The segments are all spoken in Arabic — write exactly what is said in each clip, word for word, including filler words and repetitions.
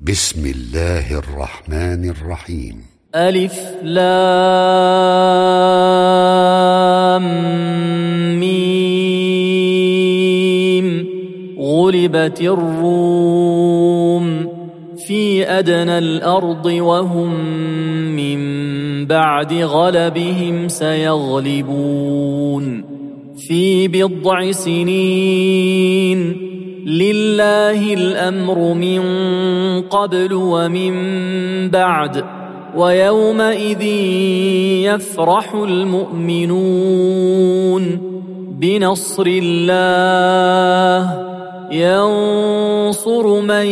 بسم الله الرحمن الرحيم. ألف لام ميم. غلبت الروم في أدنى الأرض وهم من بعد غلبهم سيغلبون في بضع سنين. لله الأمر من قبل ومن بعد ويومئذ يفرح المؤمنون بنصر الله ينصر من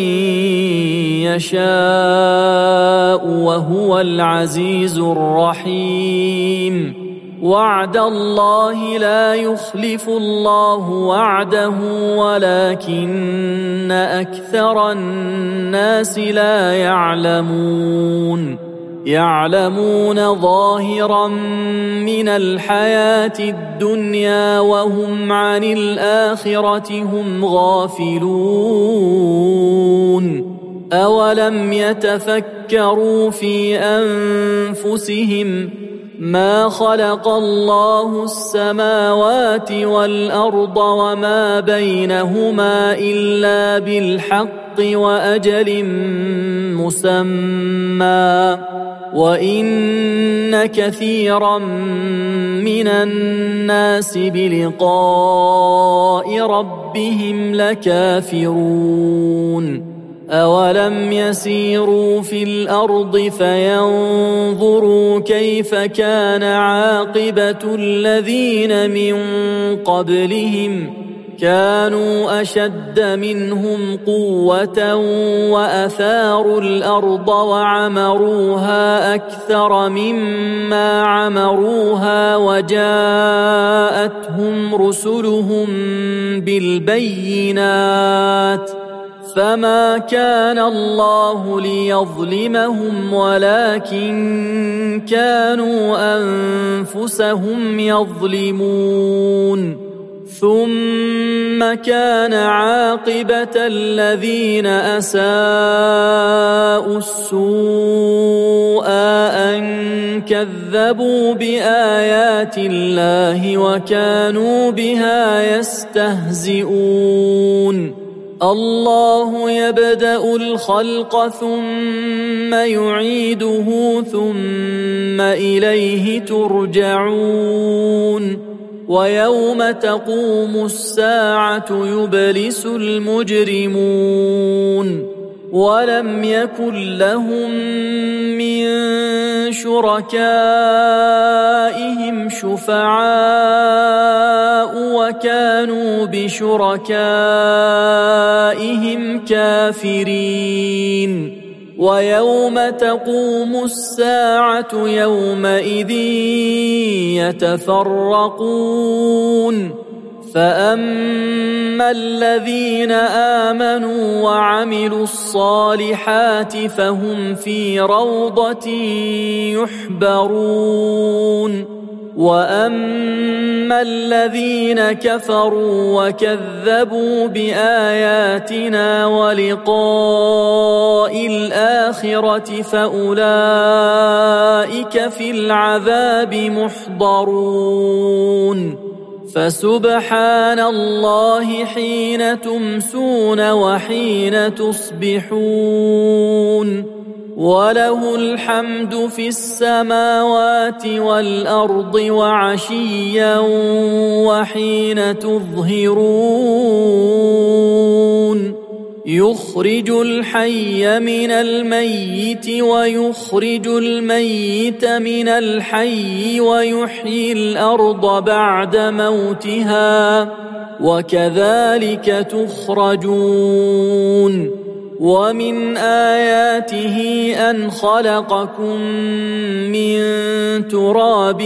يشاء وهو العزيز الرحيم. وعد الله لا يخلف الله وعده ولكن أكثر الناس لا يعلمون. يعلمون ظاهرا من الحياة الدنيا وهم عن الآخرة هم غافلون. أولم يتفكروا في أنفسهم ما خلق الله السماوات والأرض وما بينهما إلا بالحق وأجل مسمى وإن كثيرا من الناس بلقاء ربهم لكافرون. أولم يسيروا في الأرض فينظروا كيف كان عاقبة الذين من قبلهم كانوا أشد منهم قوة وأثاروا الأرض وعمروها أكثر مما عمروها وجاءتهم رسلهم بالبينات فما كان الله ليظلمهم ولكن كانوا أنفسهم يظلمون. ثم كان عاقبة الذين أساءوا السوء أن كذبوا بآيات الله وكانوا بها يستهزئون. الله يبدأ الخلق ثم يعيده ثم إليه ترجعون. ويوم تقوم الساعة يبلس المجرمون ولم يكن لهم من شركائهم شفعاء وكانوا بشركائهم كافرين. ويوم تقوم الساعة يومئذ يتفرقون فأما الذين آمنوا وعملوا الصالحات فهم في روضة يحبرون. وأما الذين كفروا وكذبوا بآياتنا ولقاء الآخرة فأولئك في العذاب محضرون. فسبحان الله حين تمسون وحين تصبحون وله الحمد في السماوات والأرض وعشيا وحين تظهرون. يخرج الحي من الميت ويخرج الميت من الحي ويحيي الأرض بعد موتها وكذلك تخرجون. ومن آياته أن خلقكم من تراب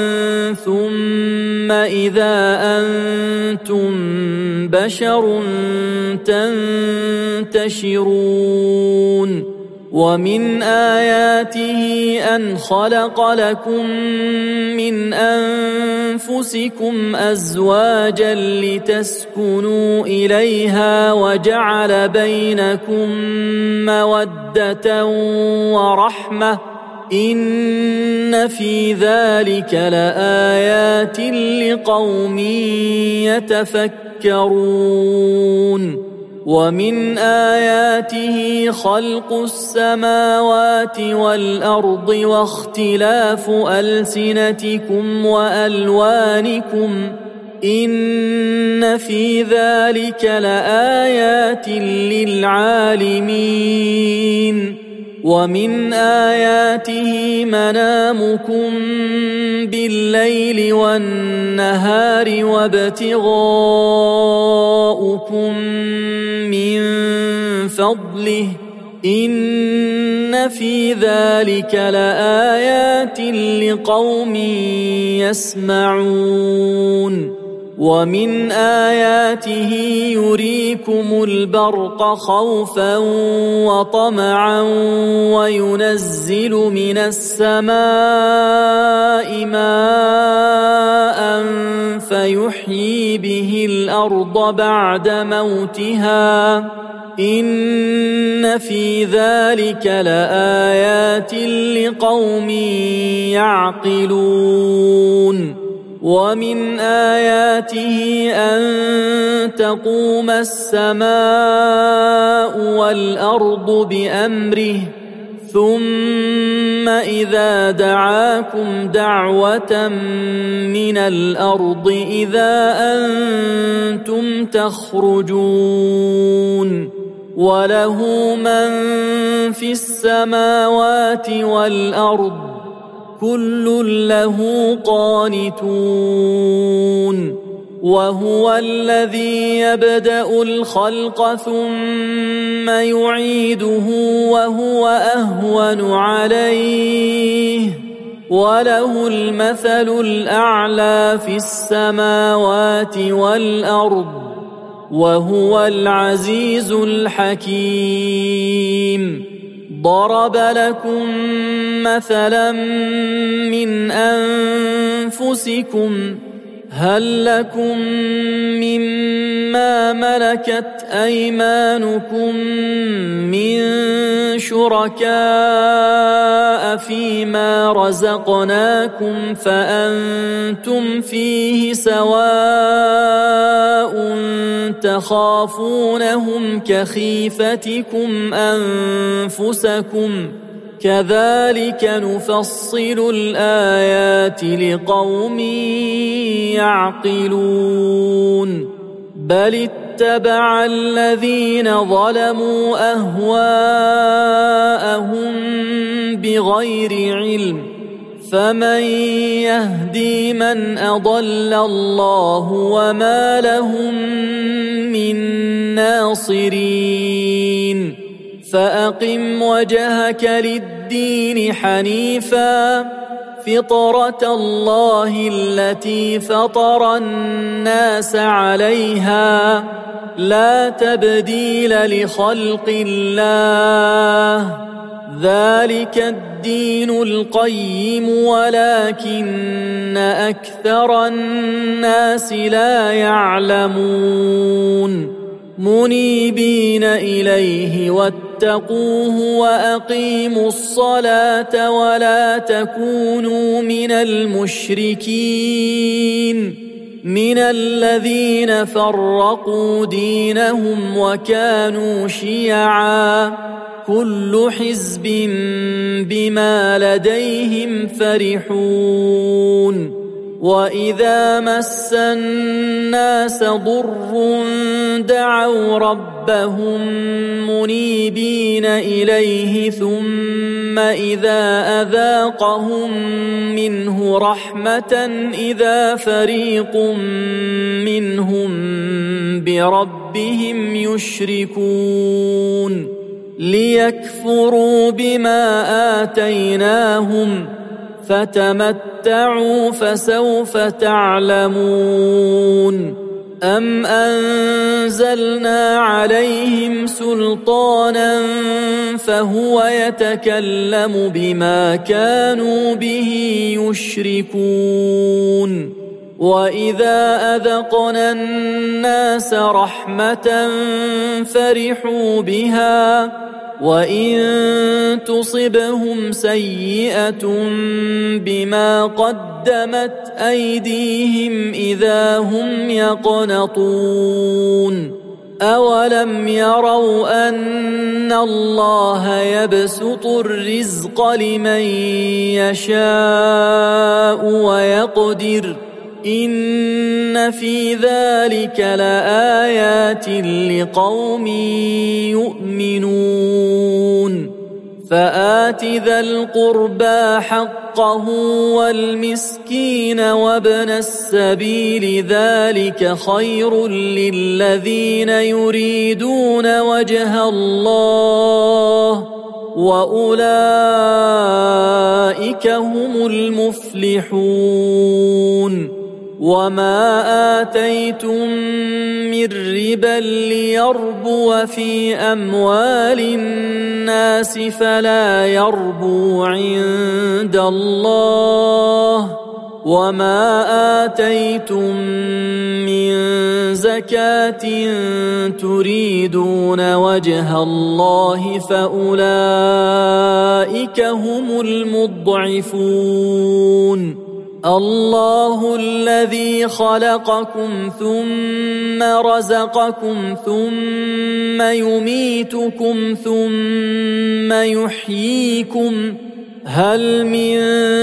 ثم إذا أنتم بشر تنتشرون. ومن آياته أن خلق لكم من أنفسكم أزواجا لتسكنوا إليها وجعل بينكم مودة ورحمة إن في ذلك لآيات لقوم يتفكرون ومن آياته خلق السماوات والأرض واختلاف ألسنتكم وألوانكم إن في ذلك لآيات للعالمين ومن آياته منامكم بالليل والنهار وابتغاؤكم من فضله إن في ذلك لآيات لقوم يسمعون ومن آياته يريكم البرق خوفا وطمعا وينزل من السماء ماء فيحيي به الأرض بعد موتها إن في ذلك لآيات لقوم يعقلون ومن آياته أن تقوم السماء والأرض بأمره ثم إذا دعاكم دعوة من الأرض إذا أنتم تخرجون وله من في السماوات والأرض كل له قانتون وهو الذي يبدأ الخلق ثم يعيده وهو أهون عليه وله المثل الأعلى في السماوات والأرض وهو العزيز الحكيم ضرب لكم مثلا من أنفسكم هل لكم مما ملكت أيمانكم من شركاء فيما رزقناكم فأنتم فيه سواء تخافونهم كخيفتكم أنفسكم كذلك نفصل الآيات لقوم يعقلون بل اتبع الذين ظلموا أهواءهم بغير علم فمن يهدي من أضل الله وما لهم من ناصرين فأقم وجهك للدين حنيفا فطرة الله التي فطر الناس عليها لا تبديل لخلق الله ذلك الدين القيم ولكن أكثر الناس لا يعلمون منيبين إليه واتقوه وأقيموا الصلاة ولا تكونوا من المشركين من الذين فرقوا دينهم وكانوا شيعا كل حزب بما لديهم فرحون وإذا مس الناس ضر دعوا ربهم منيبين إليه ثم إذا أذاقهم منه رحمة إذا فريق منهم بربهم يشركون ليكفروا بما آتيناهم فتمتعوا فسوف تعلمون أم أنزلنا عليهم سلطانا فهو يتكلم بما كانوا به يشركون وإذا أذقنا الناس رحمة فرحوا بها وإن تصبهم سيئة بما قدمت أيديهم إذا هم يقنطون أولم يروا أن الله يبسط الرزق لمن يشاء ويقدر إن في ذلك لآيات لقوم يؤمنون فآت ذا القربى حقه والمسكين وابن السبيل ذلك خير للذين يريدون وجه الله وأولئك هم المفلحون وما آتيتم من ربا ليربو في أموال الناس فلا يربو عند الله وما آتيتم من زكاة تريدون وجه الله فأولئك هم المضعفون الله الذي خلقكم ثم رزقكم ثم يميتكم ثم يحييكم هل من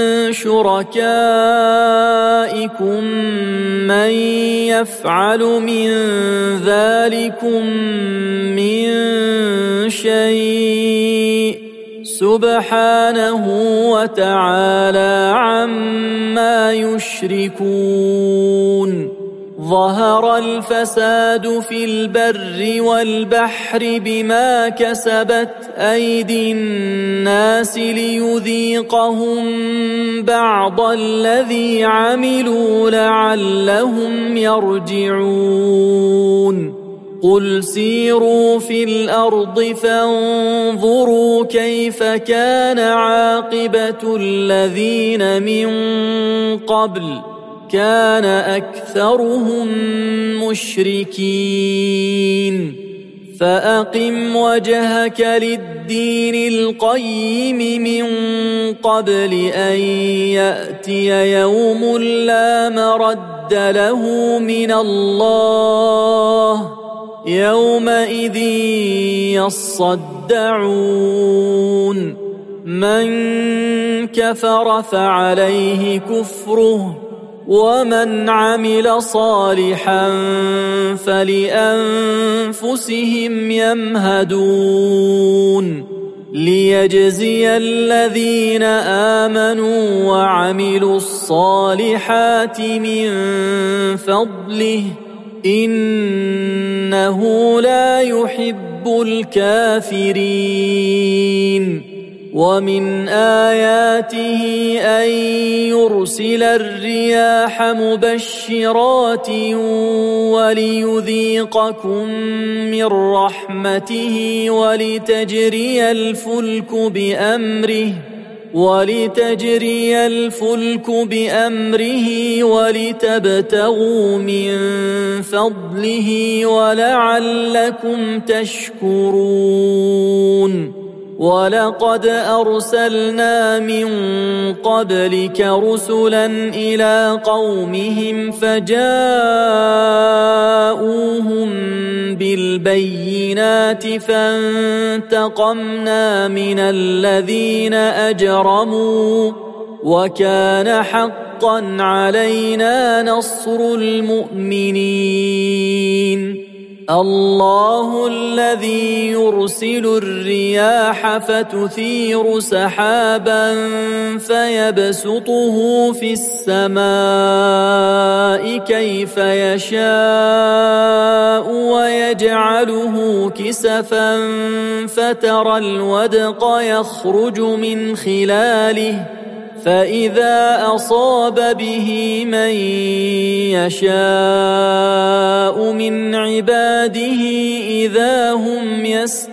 شركائكم من يفعل من ذلكم من شيء سبحانه وتعالى عما يشركون ظهر الفساد في البر والبحر بما كسبت أيدي الناس ليذيقهم بعض الذي عملوا لعلهم يرجعون قل سيروا في الأرض فانظروا كيف كان عاقبة الذين من قبل كان أكثرهم مشركين فأقم وجهك للدين القيم من قبل أن يأتي يوم لا مرد له من الله يومئذ يصدعون من كفر فعليه كفره ومن عمل صالحا فلأنفسهم يمهدون ليجزي الذين آمنوا وعملوا الصالحات من فضله إنه لا يحب الكافرين ومن آياته أن يرسل الرياح مبشرات وليذيقكم من رحمته ولتجري الفلك بأمره ولتجري الفلك بأمره ولتبتغوا من فضله ولعلكم تشكرون ولقد أرسلنا من قبلك رسلا إلى قومهم فجاءوهم بالبينات فانتقمنا من الذين أجرموا وكان حقا علينا نصر المؤمنين الله الذي يرسل الرياح فتثير سحابا فيبسطه في السماء كيف يشاء ويجعله كسفا فترى الودق يخرج من خلاله فإذا أصاب به من يشاء من عباده إذا هم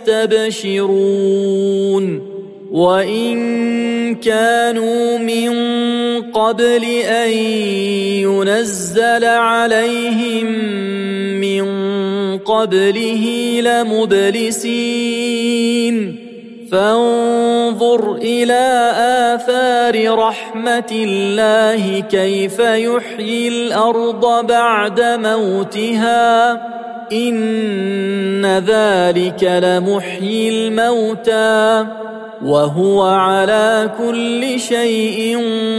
يستبشرون وإن كانوا من قبل أن ينزل عليهم من قبله لمبلسين فانظر إلى آثار رحمة الله كيف يحيي الأرض بعد موتها إن ذلك لمحيي الموتى وهو على كل شيء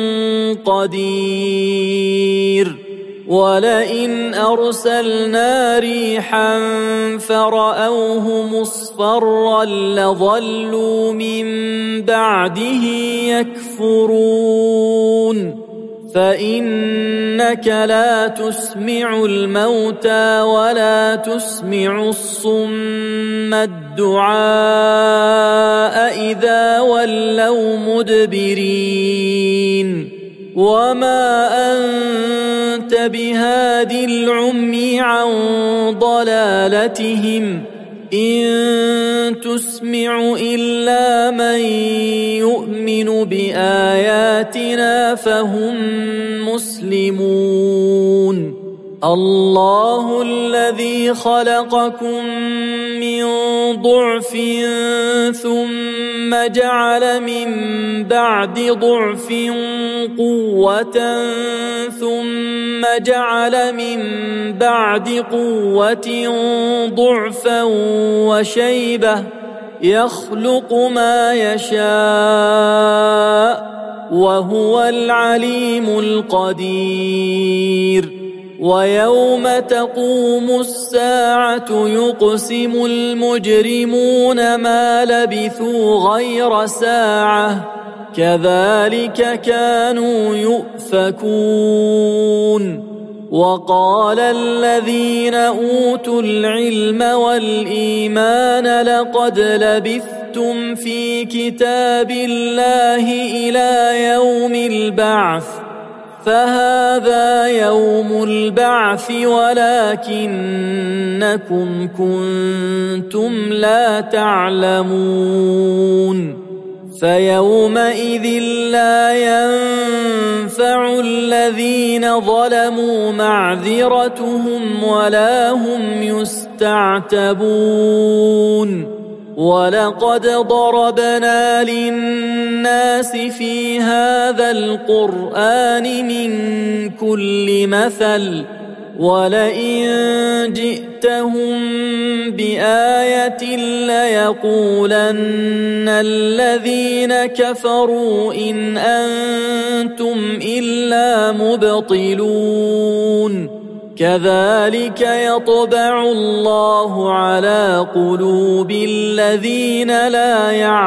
قدير ولئن أرسلنا ريحا فرأوه مصفرا لظلوا من بعده يكفرون فإنك لا تسمع الموتى ولا تسمع الصم الدعاء إذا ولوا مدبرين وما أنت بهادي العمي عن ضلالتهم إن تسمع إلا من يؤمن بآياتنا فهم مسلمون الله الذي خلقكم من ضعف ثم جعل من بعد ضعف قوة ثم جعل من بعد قوة ضعفا وشيبة يخلق ما يشاء وهو العليم القدير ويوم تقوم الساعة يقسم المجرمون ما لبثوا غير ساعة كذلك كانوا يؤفكون وقال الذين أوتوا العلم والإيمان لقد لبثتم في كتاب الله إلى يوم البعث فهذا يوم البعث ولكنكم كنتم لا تعلمون فيومئذ لا ينفع الذين ظلموا معذرتهم ولا هم يستعتبون ولقد ضربنا للناس في هذا القرآن من كل مثل ولئن جئتهم بآية ليقولن الذين كفروا إن أنتم إلا مبطلون كذلك يطبع الله على قلوب الذين لا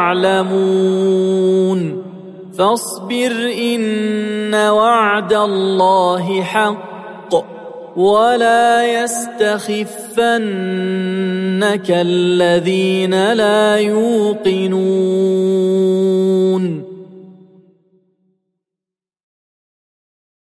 يعلمون فاصبر إن وعد الله حق ولا يستخفنك الذين لا يوقنون